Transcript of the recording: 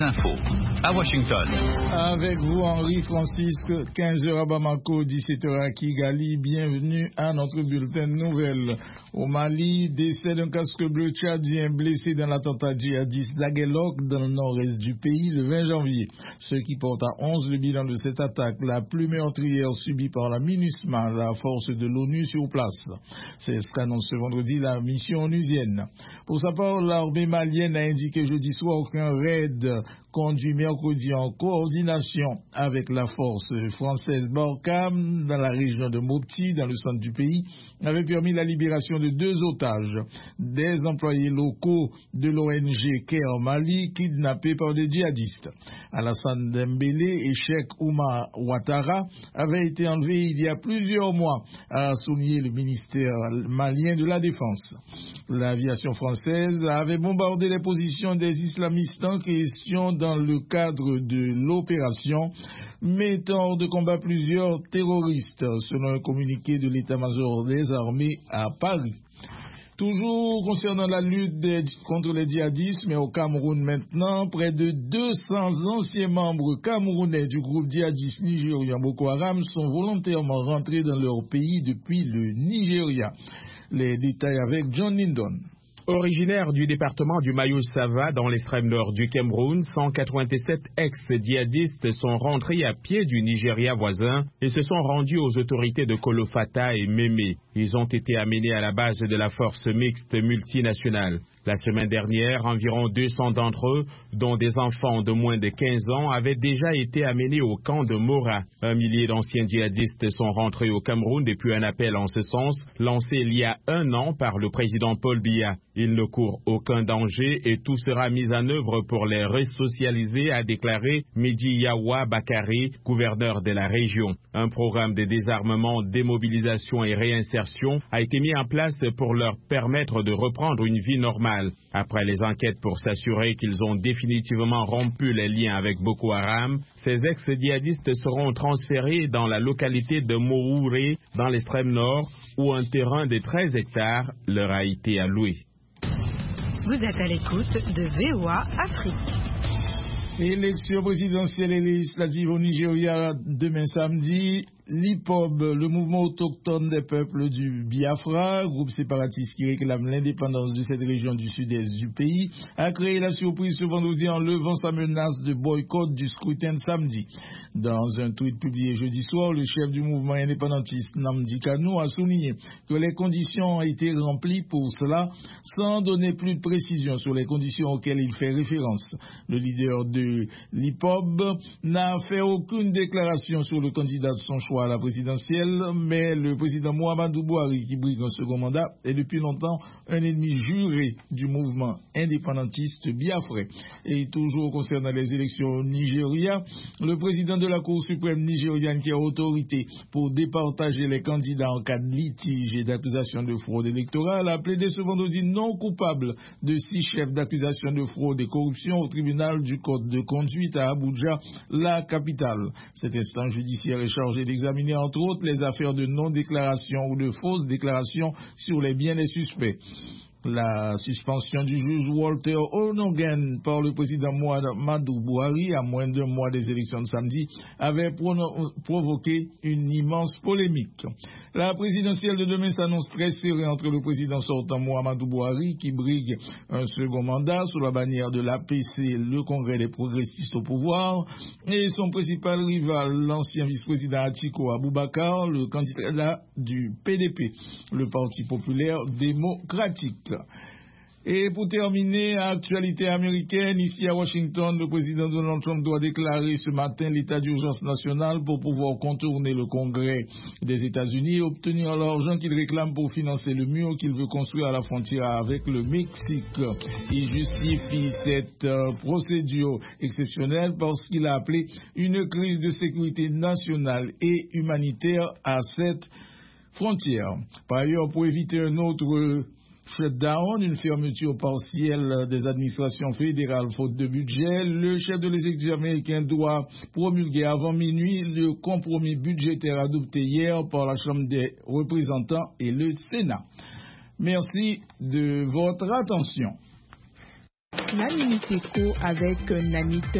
Info à Washington. Avec vous, Henri Francisque, 15h à Bamako, 17h à Kigali. Bienvenue à notre bulletin de nouvelles. Au Mali, décès d'un casque bleu tchadien blessé dans l'attentat djihadiste d'Aguelok dans le nord-est du pays le 20 janvier. Ce qui porte à 11 le bilan de cette attaque, la plus meurtrière subie par la MINUSMA, la force de l'ONU sur place. C'est ce qu'annonce ce vendredi la mission onusienne. Pour sa part, l'armée malienne a indiqué jeudi soir qu'un raid conduit mercredi en coordination avec la force française Barkhane dans la région de Mopti, dans le centre du pays, avait permis la libération de 2 otages, des employés locaux de l'ONG Care Mali, kidnappés par des djihadistes. Alassane Dembélé et Cheikh Oumar Ouattara avaient été enlevés il y a plusieurs mois, a souligné le ministère malien de la Défense. L'aviation française avait bombardé les positions des islamistes en question dans le cadre de l'opération, mettant hors de combat plusieurs terroristes, selon un communiqué de l'état-major des armées à Paris. Toujours concernant la lutte contre les djihadistes, mais au Cameroun maintenant, près de 200 anciens membres camerounais du groupe djihadiste nigérian Boko Haram sont volontairement rentrés dans leur pays depuis le Nigeria. Les détails avec John Lindon. Originaires du département du Mayo-Sava dans l'extrême nord du Cameroun, 187 ex-djihadistes sont rentrés à pied du Nigeria voisin et se sont rendus aux autorités de Kolofata et Mémé. Ils ont été amenés à la base de la force mixte multinationale. La semaine dernière, environ 200 d'entre eux, dont des enfants de moins de 15 ans, avaient déjà été amenés au camp de Mora. 1 millier d'anciens djihadistes sont rentrés au Cameroun depuis un appel en ce sens, lancé il y a 1 an par le président Paul Biya. Ils ne courent aucun danger et tout sera mis en œuvre pour les resocialiser, a déclaré Mehdi Yawa Bakari, gouverneur de la région. Un programme de désarmement, démobilisation et réinsertion a été mis en place pour leur permettre de reprendre une vie normale. Après les enquêtes pour s'assurer qu'ils ont définitivement rompu les liens avec Boko Haram, ces ex-djihadistes seront transférés dans la localité de Mohouré, dans l'extrême nord, où un terrain de 13 hectares leur a été alloué. Vous êtes à l'écoute de VOA Afrique. Élection présidentielle et législative au Nigeria demain samedi. L'IPOB, le mouvement autochtone des peuples du Biafra, groupe séparatiste qui réclame l'indépendance de cette région du sud-est du pays, a créé la surprise ce vendredi en levant sa menace de boycott du scrutin de samedi. Dans un tweet publié jeudi soir, le chef du mouvement indépendantiste Nnamdi Kanu a souligné que les conditions ont été remplies pour cela, sans donner plus de précision sur les conditions auxquelles il fait référence. Le leader de l'IPOB n'a fait aucune déclaration sur le candidat de son choix à la présidentielle, mais le président Muhammadu Buhari, qui brigue un second mandat, est depuis longtemps un ennemi juré du mouvement indépendantiste biafrais. Et toujours concernant les élections au Nigeria, le président de la Cour suprême nigériane, qui a autorité pour départager les candidats en cas de litige et d'accusation de fraude électorale, a plaidé ce vendredi non coupable de 6 chefs d'accusation de fraude et corruption au tribunal du code de conduite à Abuja, la capitale. Cet instance judiciaire est chargé d'examiner entre autres les affaires de non-déclaration ou de fausses déclarations sur les biens des suspects. La suspension du juge Walter Onogen par le président Muhammadu Buhari à moins d'1 mois des élections de samedi avait provoqué une immense polémique. La présidentielle de demain s'annonce très serrée entre le président sortant Muhammadu Buhari, qui brigue un second mandat sous la bannière de l'APC, le Congrès des progressistes au pouvoir, et son principal rival, l'ancien vice-président Atiku Abubakar, le candidat du PDP, le Parti populaire démocratique. Et pour terminer, actualité américaine, ici à Washington, le président Donald Trump doit déclarer ce matin l'état d'urgence nationale pour pouvoir contourner le Congrès des États-Unis et obtenir l'argent qu'il réclame pour financer le mur qu'il veut construire à la frontière avec le Mexique. Il justifie cette procédure exceptionnelle parce qu'il a appelé une crise de sécurité nationale et humanitaire à cette frontière. Par ailleurs, pour éviter un autre shutdown, une fermeture partielle des administrations fédérales faute de budget, le chef de l'exécutif américain doit promulguer avant minuit le compromis budgétaire adopté hier par la Chambre des représentants et le Sénat. Merci de votre attention. La Minute Éco avec Nanit